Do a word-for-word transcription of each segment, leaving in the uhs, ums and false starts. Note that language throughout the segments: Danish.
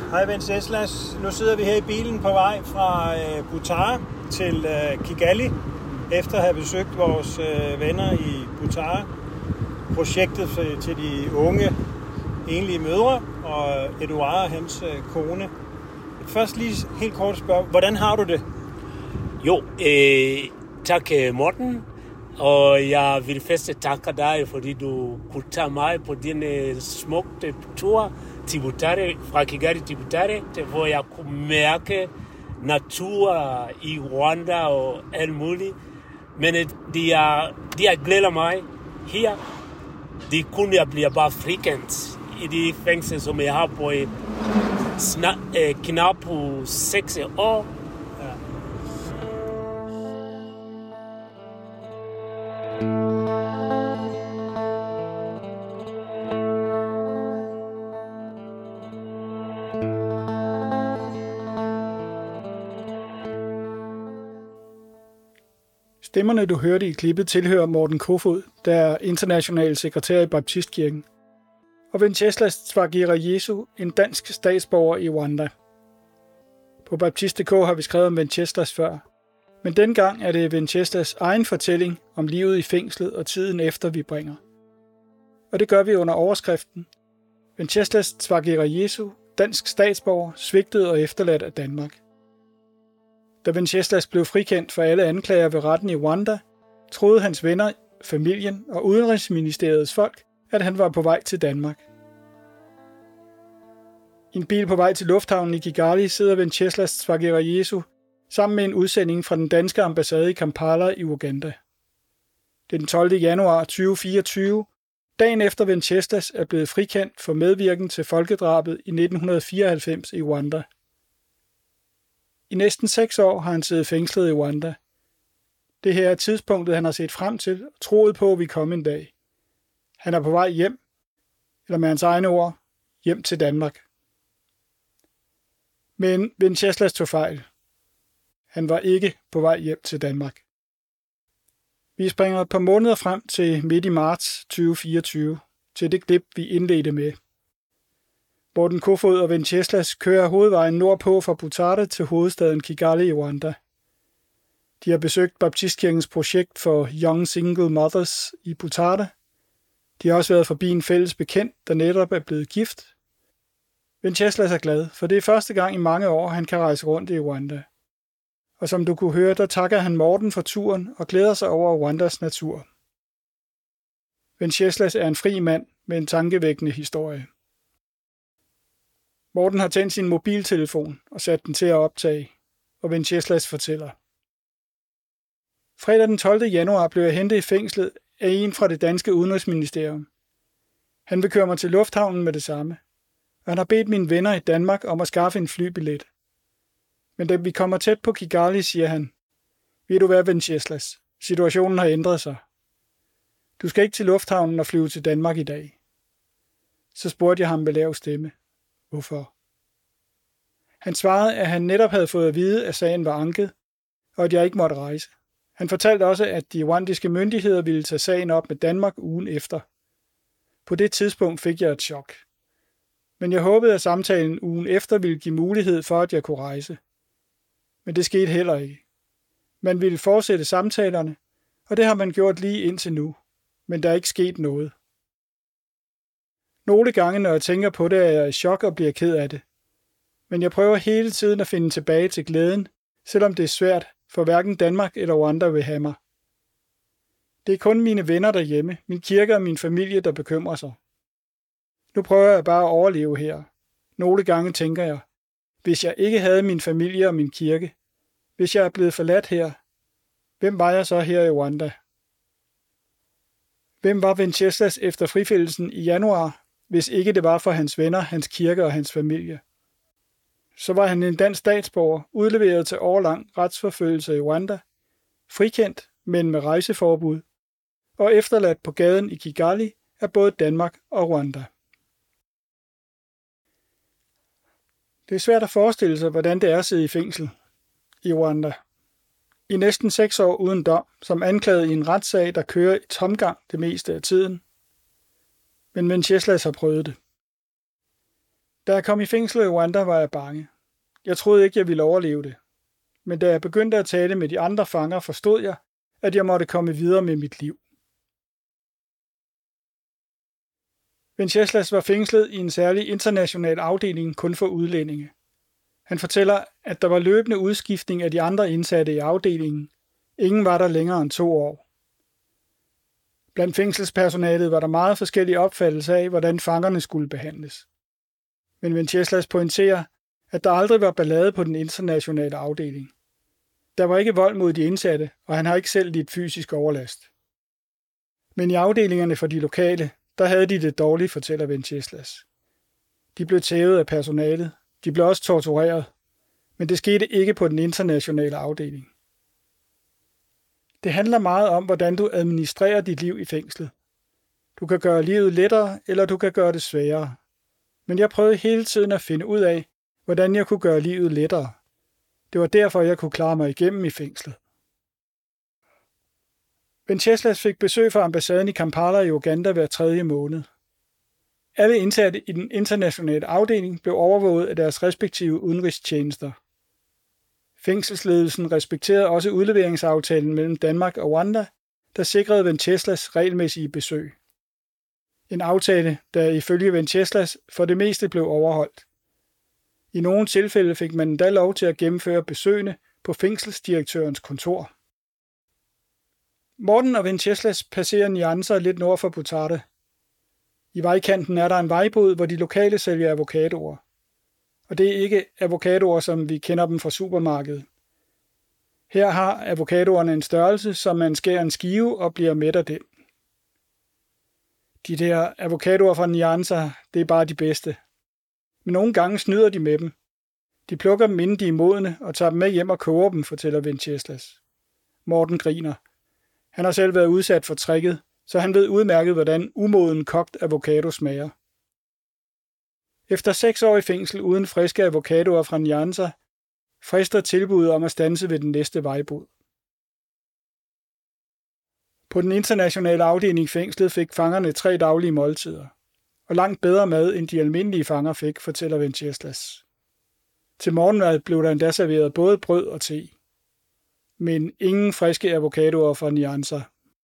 Hej Venceslas. Nu sidder vi her i bilen på vej fra øh, Butare til øh, Kigali, efter at have besøgt vores øh, venner i Butare. Projektet for, til de unge enlige mødre og Eduard og hans øh, kone. Først lige helt kort spørge, hvordan har du det? Jo, øh, tak Morten. Og jeg vil først takke dig, fordi du kunne tage mig på din smukke tur til Butare, fra Kigali til Butare, hvor jeg kunne mærke natur i Rwanda og alt muligt. Men det er, det er glæder mig her. Det kunne jeg blive bare frikendt i de fængsel, som jeg har på et knap på seks år. Stemmerne, du hørte i klippet, tilhører Morten Kofod, der er international sekretær i Baptistkirken, og Venceslas Twagirayesu, en dansk statsborger i Rwanda. På Baptist punktum d k har vi skrevet om Venceslas før, men dengang er det Venceslas egen fortælling om livet i fængslet og tiden efter, vi bringer. Og det gør vi under overskriften Venceslas Twagirayesu, dansk statsborger, svigtet og efterladt af Danmark. Da Venceslas blev frikendt for alle anklager ved retten i Rwanda, troede hans venner, familien og Udenrigsministeriets folk, at han var på vej til Danmark. I en bil på vej til lufthavnen i Kigali sidder Venceslas Twagirayesu sammen med en udsending fra den danske ambassade i Kampala i Uganda. Det er den tolvte januar to tusind fireogtyve, dagen efter Venceslas er blevet frikendt for medvirken til folkedrabet i nitten fireoghalvfems i Rwanda. I næsten seks år har han siddet fængslet i Rwanda. Det her er tidspunktet, han har set frem til og troet på, at vi kom en dag. Han er på vej hjem, eller med hans egne ord, hjem til Danmark. Men Venceslas tog fejl. Han var ikke på vej hjem til Danmark. Vi springer et par måneder frem til midt i marts to tusind fireogtyve, til det klip, vi indledte med. Morten Kofod og Venceslas kører hovedvejen nordpå fra Butare til hovedstaden Kigali i Rwanda. De har besøgt Baptistkirkens projekt for Young Single Mothers i Butare. De har også været forbi en fælles bekendt, der netop er blevet gift. Venceslas er glad, for det er første gang i mange år, han kan rejse rundt i Rwanda. Og som du kunne høre, der takker han Morten for turen og glæder sig over Rwandas natur. Venceslas er en fri mand med en tankevækkende historie. Morten har tændt sin mobiltelefon og sat den til at optage, og Venceslas fortæller. Fredag den tolvte januar blev jeg hentet i fængslet af en fra det danske udenrigsministerium. Han vil køre mig til lufthavnen med det samme, og han har bedt mine venner i Danmark om at skaffe en flybillet. Men da vi kommer tæt på Kigali, siger han, ved du hvad, Venceslas, situationen har ændret sig. Du skal ikke til lufthavnen og flyve til Danmark i dag. Så spurgte jeg ham med lav stemme. Hvorfor? Han svarede, at han netop havde fået at vide, at sagen var anket, og at jeg ikke måtte rejse. Han fortalte også, at de rwandiske myndigheder ville tage sagen op med Danmark ugen efter. På det tidspunkt fik jeg et chok. Men jeg håbede, at samtalen ugen efter ville give mulighed for, at jeg kunne rejse. Men det skete heller ikke. Man ville fortsætte samtalerne, og det har man gjort lige indtil nu. Men der er ikke sket noget. Nogle gange, når jeg tænker på det, er jeg i chok og bliver ked af det. Men jeg prøver hele tiden at finde tilbage til glæden, selvom det er svært, for hverken Danmark eller Rwanda vil have mig. Det er kun mine venner derhjemme, min kirke og min familie, der bekymrer sig. Nu prøver jeg bare at overleve her. Nogle gange tænker jeg, hvis jeg ikke havde min familie og min kirke, hvis jeg er blevet forladt her, hvem var jeg så her i Rwanda? Hvem var Venceslas efter frifældelsen i januar, hvis ikke det var for hans venner, hans kirke og hans familie? Så var han en dansk statsborger, udleveret til årlang retsforfølgelse i Rwanda, frikendt, men med rejseforbud, og efterladt på gaden i Kigali af både Danmark og Rwanda. Det er svært at forestille sig, hvordan det er at sidde i fængsel i Rwanda. I næsten seks år uden dom, som anklaget i en retssag, der kører i tomgang det meste af tiden. Men Venceslas har prøvet det. Da jeg kom i fængsel i Rwanda, var jeg bange. Jeg troede ikke, jeg ville overleve det. Men da jeg begyndte at tale med de andre fanger, forstod jeg, at jeg måtte komme videre med mit liv. Venceslas var fængslet i en særlig international afdeling kun for udlændinge. Han fortæller, at der var løbende udskiftning af de andre indsatte i afdelingen. Ingen var der længere end to år. Blandt fængselspersonalet var der meget forskellige opfattelser af, hvordan fangerne skulle behandles. Men Venceslas pointerer, at der aldrig var ballade på den internationale afdeling. Der var ikke vold mod de indsatte, og han har ikke selv lidt fysisk overlast. Men i afdelingerne for de lokale, der havde de det dårligt, fortæller Venceslas. De blev tævet af personalet. De blev også tortureret. Men det skete ikke på den internationale afdeling. Det handler meget om, hvordan du administrerer dit liv i fængslet. Du kan gøre livet lettere, eller du kan gøre det sværere. Men jeg prøvede hele tiden at finde ud af, hvordan jeg kunne gøre livet lettere. Det var derfor, jeg kunne klare mig igennem i fængslet. Venceslas fik besøg fra ambassaden i Kampala i Uganda hver tredje måned. Alle indsatte i den internationale afdeling blev overvåget af deres respektive udenrigstjenester. Fængselsledelsen respekterede også udleveringsaftalen mellem Danmark og Rwanda, der sikrede Venceslas regelmæssige besøg. En aftale, der ifølge Venceslas for det meste blev overholdt. I nogle tilfælde fik man endda lov til at gennemføre besøgene på fængselsdirektørens kontor. Morten og Venceslas passerer Nyanza lidt nord for Butare. I vejkanten er der en vejbod, hvor de lokale sælger avocadoer. Og det er ikke avocadoer, som vi kender dem fra supermarkedet. Her har avocadoerne en størrelse, som man skærer en skive og bliver mæt af den. De der avocadoer fra Nyanza, det er bare de bedste. Men nogle gange snyder de med dem. De plukker dem, inden de er modne, og tager dem med hjem og koger dem, fortæller Venceslas. Morten griner. Han har selv været udsat for tricket, så han ved udmærket, hvordan umoden kogt avocado smager. Efter seks år i fængsel uden friske avocadoer fra Nyanza, frister tilbuddet om at standse ved den næste vejbod. På den internationale afdeling i fængslet fik fangerne tre daglige måltider, og langt bedre mad, end de almindelige fanger fik, fortæller Venceslas. Til morgenmad blev der endda serveret både brød og te, men ingen friske avocadoer fra Nyanza.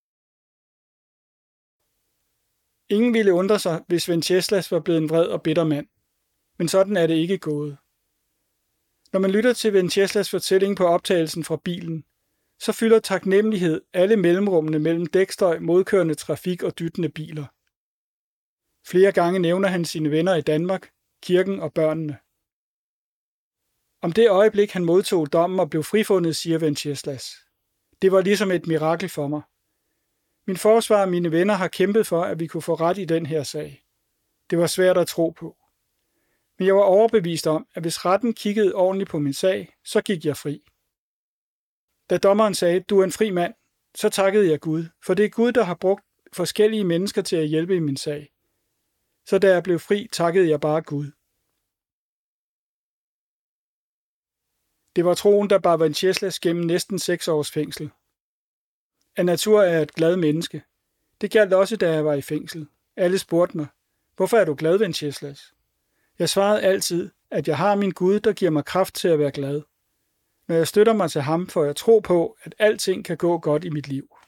Ingen ville undre sig, hvis Venceslas var blevet en vred og bitter mand, men sådan er det ikke gået. Når man lytter til Venceslas fortælling på optagelsen fra bilen, så fylder taknemmelighed alle mellemrummene mellem dækstøj, modkørende trafik og dyttende biler. Flere gange nævner han sine venner i Danmark, kirken og børnene. Om det øjeblik, han modtog dommen og blev frifundet, siger Venceslas. Det var ligesom et mirakel for mig. Min forsvar og mine venner har kæmpet for, at vi kunne få ret i den her sag. Det var svært at tro på. Men jeg var overbevist om, at hvis retten kiggede ordentligt på min sag, så gik jeg fri. Da dommeren sagde, du er en fri mand, så takkede jeg Gud, for det er Gud, der har brugt forskellige mennesker til at hjælpe i min sag. Så da jeg blev fri, takkede jeg bare Gud. Det var troen, der bar Venceslas gennem næsten seks års fængsel. Af natur er jeg et glad menneske. Det gjaldt også, da jeg var i fængsel. Alle spurgte mig, hvorfor er du glad, Venceslas? Jeg svarede altid, at jeg har min Gud, der giver mig kraft til at være glad. Når jeg støtter mig til ham, får jeg tro på, at alting kan gå godt i mit liv.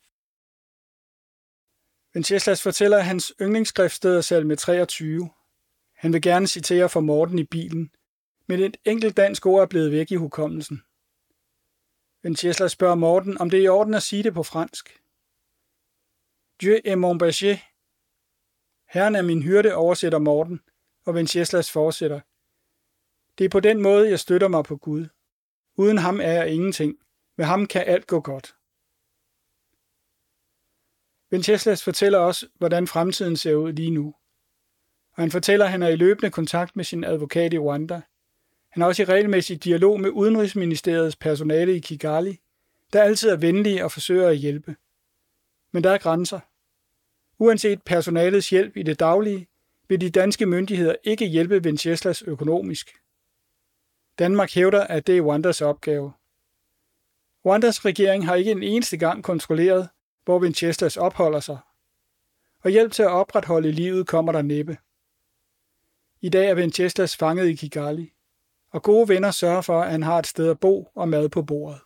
Venceslas fortæller, at hans yndlingsskriftssted er salme treogtyve. Han vil gerne citere fra Morten i bilen, men et enkelt dansk ord er blevet væk i hukommelsen. Venceslas spørger Morten, om det er i orden at sige det på fransk. Dieu est mon berger. Herren er min hyrde, oversætter Morten, og Venceslas fortsætter. Det er på den måde, jeg støtter mig på Gud. Uden ham er jeg ingenting. Med ham kan alt gå godt. Venceslas fortæller også, hvordan fremtiden ser ud lige nu. Og han fortæller, at han er i løbende kontakt med sin advokat i Rwanda. Han er også i regelmæssig dialog med Udenrigsministeriets personale i Kigali, der altid er venlige og forsøger at hjælpe. Men der er grænser. Uanset personalets hjælp i det daglige, vil de danske myndigheder ikke hjælpe Venceslas økonomisk. Danmark hævder, at det er Rwandas opgave. Rwandas regering har ikke en eneste gang kontrolleret, hvor Venceslas opholder sig. Og hjælp til at opretholde livet kommer der næppe. I dag er Venceslas fanget i Kigali, og gode venner sørger for, at han har et sted at bo og mad på bordet.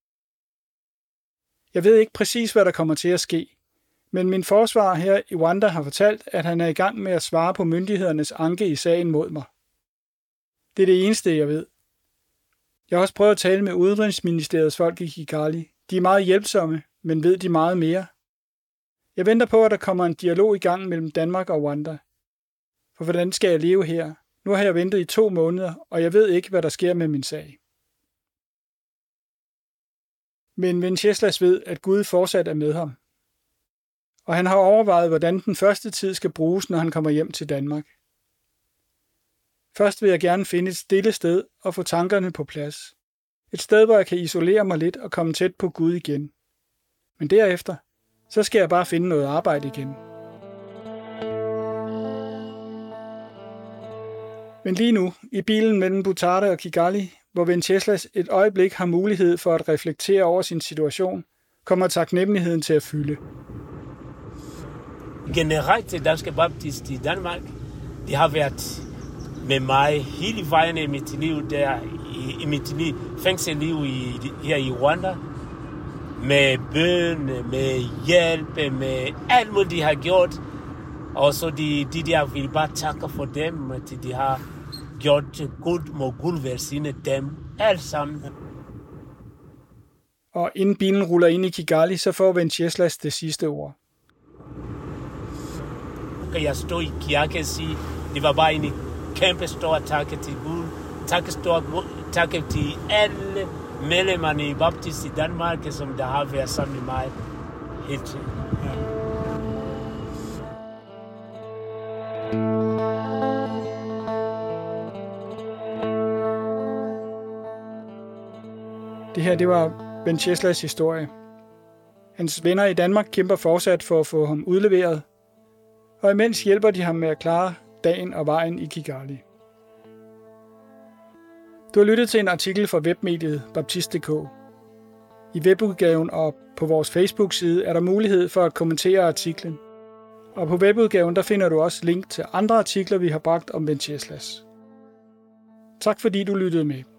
Jeg ved ikke præcis, hvad der kommer til at ske, men min forsvarer her i Rwanda har fortalt, at han er i gang med at svare på myndighedernes anke i sagen mod mig. Det er det eneste, jeg ved. Jeg har også prøvet at tale med Udenrigsministeriets folk i Kigali. De er meget hjælpsomme, men ved de meget mere. Jeg venter på, at der kommer en dialog i gang mellem Danmark og Rwanda. For hvordan skal jeg leve her? Nu har jeg ventet i to måneder, og jeg ved ikke, hvad der sker med min sag. Men Venceslas ved, at Gud fortsat er med ham. Og han har overvejet, hvordan den første tid skal bruges, når han kommer hjem til Danmark. Først vil jeg gerne finde et stille sted og få tankerne på plads. Et sted, hvor jeg kan isolere mig lidt og komme tæt på Gud igen. Men derefter, så skal jeg bare finde noget arbejde igen. Men lige nu, i bilen mellem Butare og Kigali, hvor Venceslas et øjeblik har mulighed for at reflektere over sin situation, kommer taknemmeligheden til at fylde. Generelt til Danske Baptist i Danmark, de har været med mig hele vejen i mit liv, der i, i mit liv, fængselsliv i, her i Rwanda, med bøn, med hjælp, med alt muligt, de har gjort. Og så de, de der vil bare takke for dem, at de har gjort Gud, må Gud velsigne dem, alt sammen. Og inden bilen ruller ind i Kigali, så får Venceslas det sidste ord. Kan jeg stå i kirke og sige, det var bare en kæmpe stor takke til Gud. Takke, stor, takke til alle medlemmerne i Baptist i Danmark, som der har været sammen med mig hele tiden. Ja. Det her, det var Venceslas historie. Hans venner i Danmark kæmper fortsat for at få ham udleveret, og imens hjælper de ham med at klare dagen og vejen i Kigali. Du har lyttet til en artikel fra webmediet baptist punktum d k. I webudgaven og på vores Facebook-side er der mulighed for at kommentere artiklen. Og på webudgaven der finder du også link til andre artikler, vi har bragt om Venceslas. Tak fordi du lyttede med.